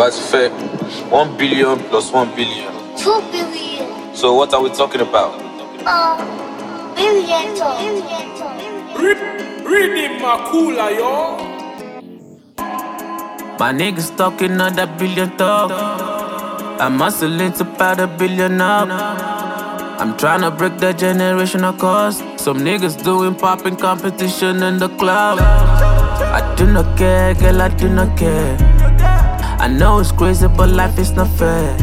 But it's fair. 1 billion plus 1 billion. 2 billion. So what are we talking about? Billion. Reading Makula, yo. My niggas talking on that billion talk. I'm hustling to powder billion up. I'm tryna break that generational curse. Some niggas doing popping competition in the club. I do not care, girl, I do not care. I know it's crazy, but life is not fair.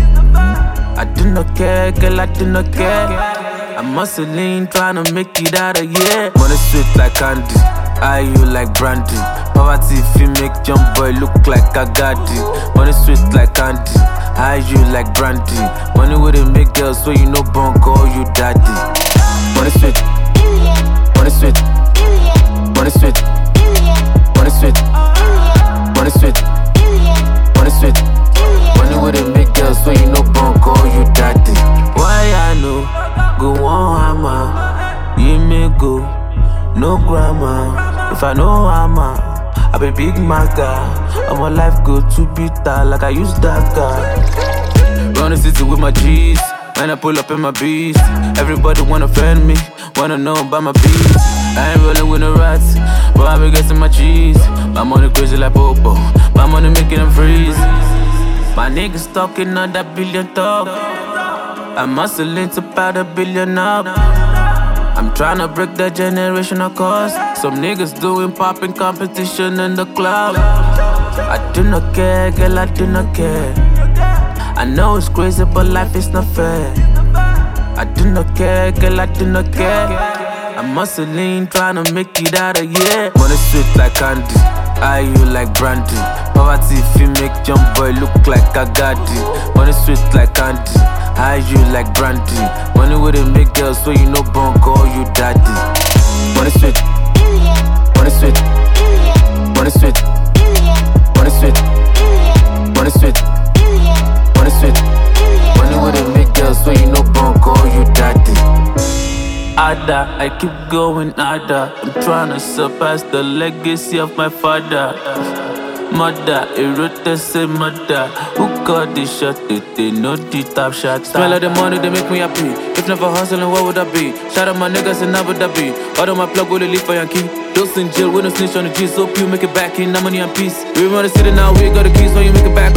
I do not care, girl, I do not care. I'm hustling, tryna make it out of here. Money sweet like candy, eye you like brandy. Poverty if you make young boy look like a gaddy. Money sweet like candy, eye you like brandy. Money with it make girls so you know born call you daddy. Money sweet, money sweet, money sweet, money sweet, money sweet, money sweet. Money with it make girls so you know born call you daddy. Why I know, go on hammer, you may go, no grammar. If I know hammer, I be big maga. And my life go too bitter like I use that guy. Run the city with my G's, when I pull up in my beast. Everybody wanna friend me, wanna know about my beats. I ain't rolling with no rats, but I be getting my cheese. My money crazy like Popo, my money making them freeze. My niggas talking on that billion talk. I'm hustling to powder billion up. I'm tryna break that generational curse. Some niggas doing popping competition in the club. I do not care, girl, I do not care. I know it's crazy, but life is not fair. I do not care, girl, I do not care. I'm hustling, tryna make it out of here. Money sweet like candy, eye you like brandy. Poverty if you make young boy look like a gaddy. Money sweet like candy, eye you like brandy. Money with it make girls so you know born call you daddy. Money sweet, money sweet, money sweet, money sweet, money sweet, money sweet. Money with it make girls so you know born call you daddy. Ada, I keep going ada. I'm tryna surpass the legacy of my father. Mother, it wrote the same mother. Who got the shot? They know the top shot. Smell of the money, they make me happy. If never hustling, what would I be? Shout out my niggas in Abu Dhabi. All of my plug with a leaf for Yankee. Those in jail with no snitch on the G. So you make it back in, no money and peace. We run the city now, we got the keys, so you make it back.